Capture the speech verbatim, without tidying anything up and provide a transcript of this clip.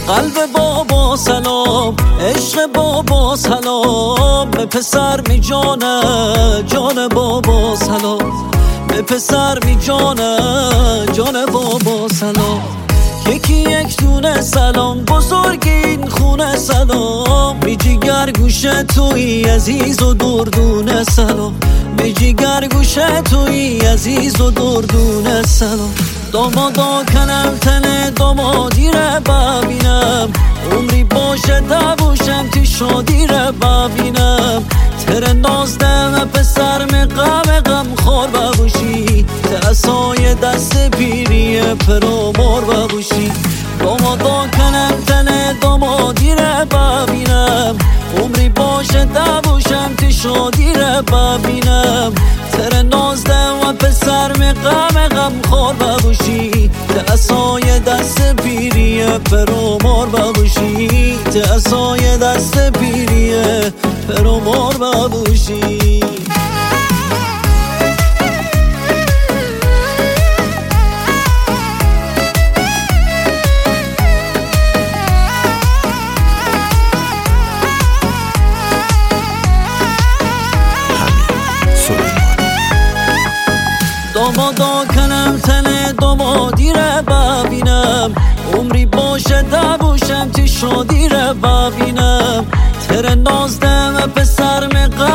قلب بابا سلام، عشق بابا سلام، به پسر می جانه جان بابا سلام، به پسر می جانه جان بابا سلام. یکی یک دونه سلام، بزرگ این خونه سلام، بی جگر گوشه توی عزیز و دردونه سلام، بی جگر گوشه توی عزیز و دردونه سلام. دامادا کنم تن دامادی رو ببینم، عمری باشه دبوشم تی شادی رو ببینم، تر نازدم پسر می غم غم خور ببوشی، تأسای دست پیری پرومار ببوشی. دامادا کنم تن دامادی رو ببینم، عمری باشه دبوشم تی شادی رو ببینم، تر نازدم و پسر می غم غم خور ببوشی، تأسای دست پیری پرومار ببوشی، تأسای دست پیری پرومار ببوشی. دامادا کنم تن دامادی رو ببینم، عمری باشه دبوشم تی شادی رو ببینم، تر نازدم پسر می